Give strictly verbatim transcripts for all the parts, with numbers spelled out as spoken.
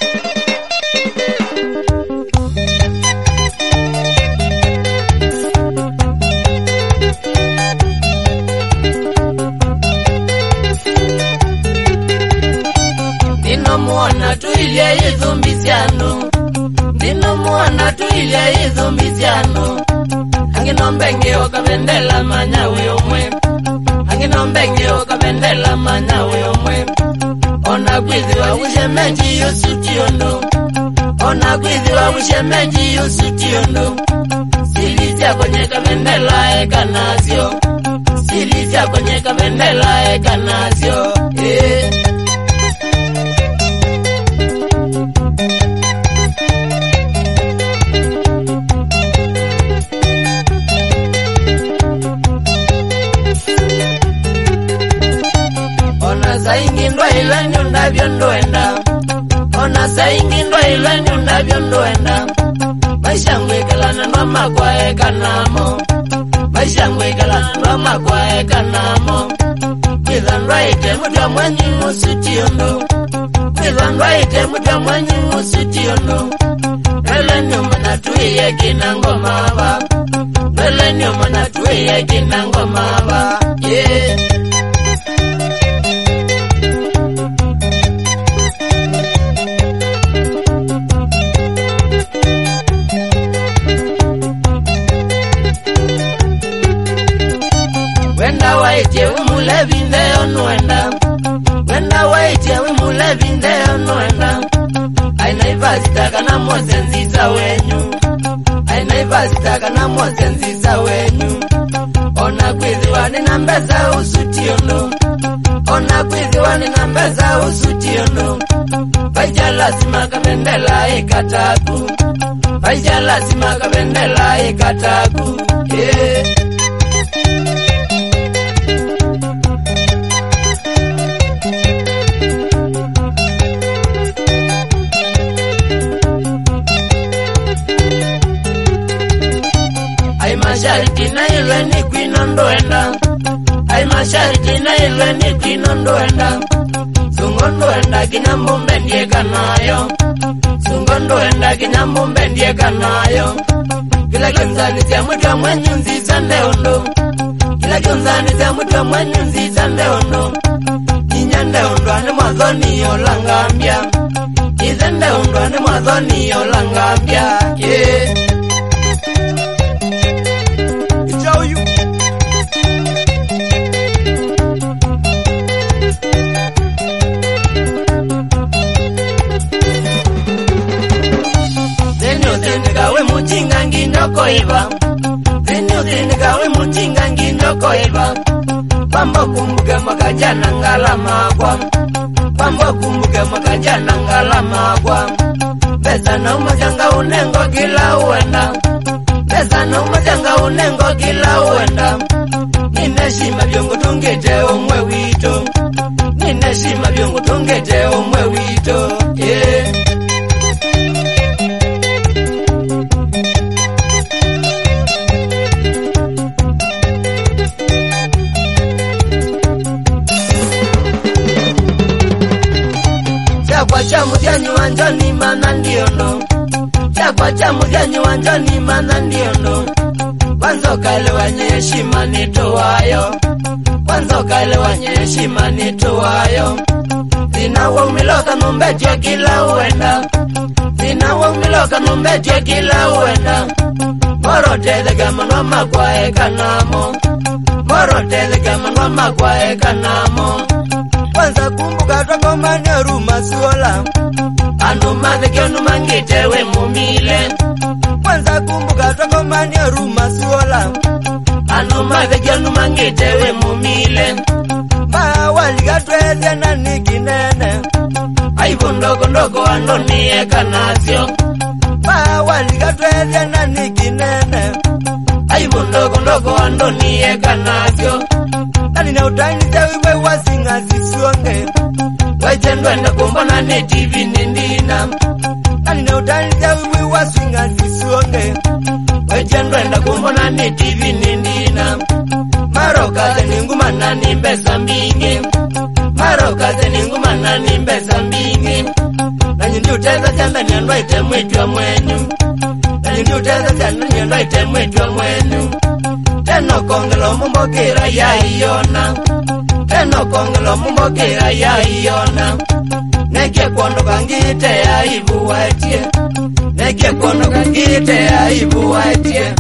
Dino muona tu ile izumbiziano, dino muona tu ile izumbiziano. Anginombengi okabendela manyawe omwe, anginombengi okabendela manyawe omwe. Ona kwizi wa ushemeji yosutiondo, ona kwizi wa ushemeji yosutiondo. Silizia kwenye kabendela eka nazio, silizia kwenye kabendela eka nazio. Eh. Ona saingi ndo ile nyunda vyondoenda, ona saingi ndo ile nyunda vyondoenda. Maisha ngwekalana noma kwa eka namo, maisha ngwekalana noma kwa eka namo. Kwizandwaite mutwa mwenyi musutiondo, kwizandwaite mutwa mwenyi musutiondo. Rele nyuma natuiye kina ngoma ba, rele nyuma natuiye kina ngoma ba. Yeah. Wenda waite umule vindeo nuenda, wenda waite umule vindeo nuenda. Aina ivazitaka na mozenziza wenyu, aina ivazitaka na mozenziza wenyu. Ona kwizi wani nambeza usutiondo, ona kwizi wani nambeza usutiondo. Baija lazima kabendela ikataku, baija lazima kabendela ikataku. Yeah. Ay mashariki na ile ni kwinondoenda, ay mashariki na ile ni kwinondoenda. Sungondoenda kinyambumbe ndiye kanayo, sungondoenda kinyambumbe ndiye kanayo. Kila kionzani sia mutwa mwenyu nziza ndeondo, kila kionzani sia mutwa mwenyu nziza ndeondo. Ninya ndeondo ane mwazoni yolangambia, ize ndeondo ane mwazoni yolangambia. Yeah. Zingawe mujinga ngindoko iba, zinyo zingawe mujinga ngindoko iba. Pambo kumbuke makajana ngalama kwa, pambo kumbuke makajana ngalama kwa. Pesa na umajanga unengo kila uenda, pesa na umajanga unengo kila uenda. Nineshima vyongo tungete omwe wito, nineshima vyongo tungete omwe wito. Yeah. Chakwa cha mudyanyu wanjoni mana ndiono, chakwa cha mudyanyu wanjoni mana ndiono. Wanzo kale wanye heshima nitowayo, wanzo kale wanye heshima nitowayo. Zinawa umiloka numbetyo kila uenda, zinawa umiloka numbetyo kila uenda. Morotele kama noma kwa eka namo, morotele kama noma kwa eka namo. Kwanza kumbuka twangoma ne ruma suola, anu madhekyo numangitewe mumile. Kwanza kumbuka twangoma ne ruma suola, anu madhekyo numangitewe mumile. Maa waligatwezya na nikinene, aibu ndogo ndogo andoni eka nasyo. Maa waligatwezya na nikinene, aibu ndogo ndogo andoni eka nasyo. Nani na utaini sewiwe wasinga sisuonge, wajendwenda kumbona ne T V nindina. Nani na utaini sewiwe wasinga sisuonge, wajendwenda kumbona ne T V nindina. Maroka zeninguma nani mbesa mbingi, maroka zeninguma nani mbesa mbingi. Nanyi ndio teza tena niendo ite mwitwa mwenyu ndio teza tena niendo ite mwitwa mwenyu teno kongelo mumbokera ya iona teno kongelo mumbokera ya iona neke kondo kangite ya ibu watie neke kondo kangite ya ibu watie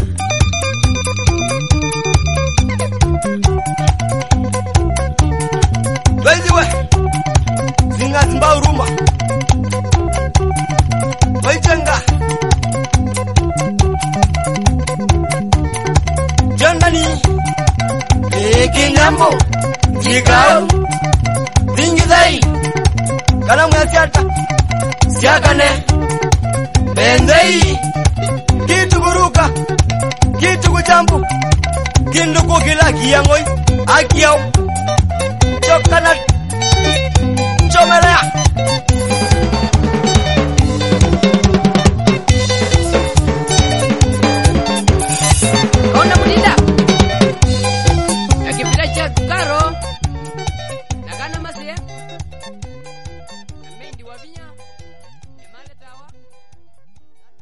weziwe zinga zimba uruma wejenga jandani ekingambo jikao dingidai kana mwasiata siakane bendei kitu kuruka kitu kuchambu kindu kukila kiyangoi akiao chokana chomelea